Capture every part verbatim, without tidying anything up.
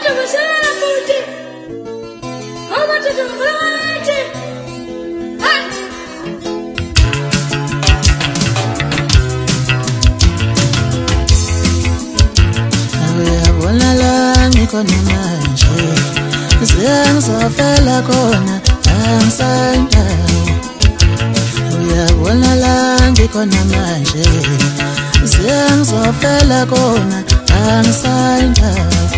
Kona manje sengizofela khona angisayinda uyabona la ngikhona manje sengizofela khona angisayinda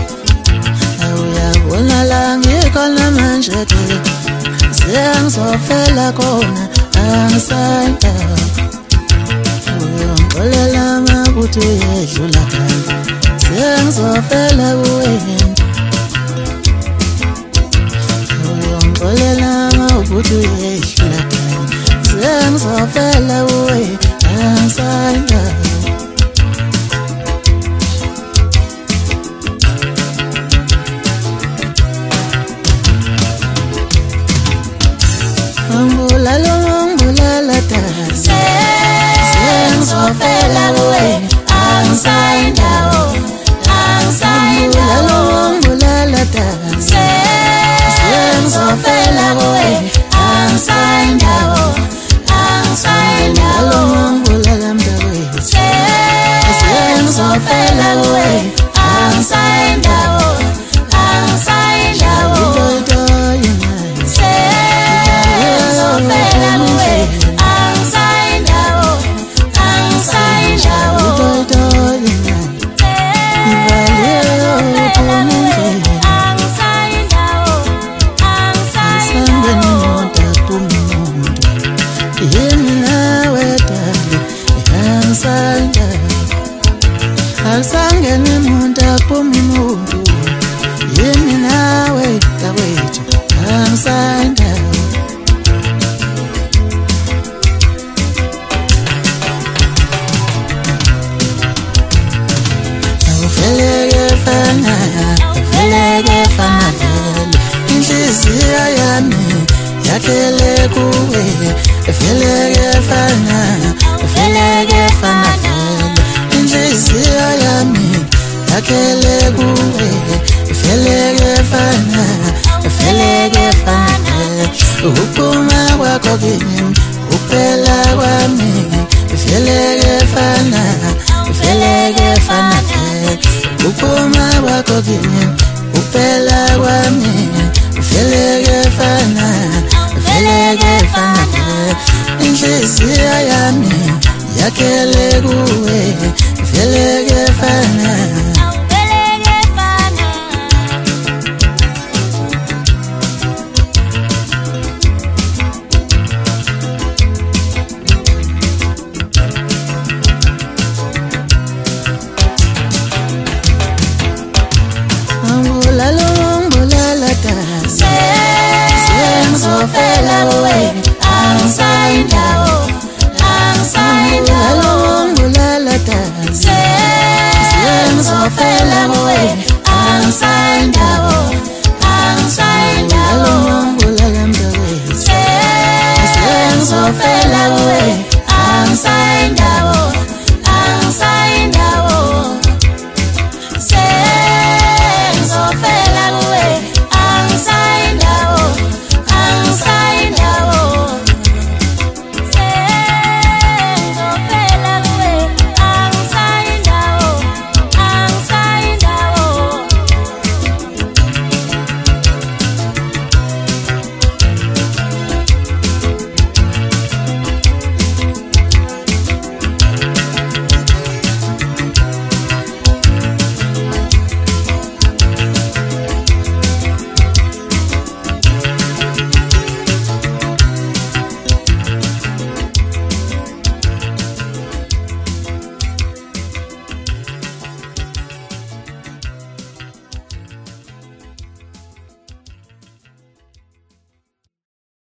uyabona la ngikhona manje sengizofela khona angisayinda uyongixolela makuthi uyedlula khona sengizofela kuwena uyongixolela mawukuthi uyehlula sengizofela kuwena angisayinda angibulala ngibulala dance sengizofela kuwena angisayinda Angibulala dance sengizofela kuwena angisayinda angisayinda angibulala mntakwethu sengizofela kuwena angisayinda angisayinda sengizofela kuwena angisayinda angisayinda Alsangene muntu aphuma umuntu yini nawe takwethu angisayinda awufeleke fana awufeleke fana inhliziyo yami yakhele kuwe awufeleke fana awufeleke fana inhliziyo yami yakhele kuwe ifeleke fana ifeleke fana uphuma kwakho kimi uphela kwami ifeleke fana ifeleke fana uphuma kwakho kimi uphela kwami ifeleke fana ifeleke fana inhliziyo yami yakhele kuwe ifeleke fana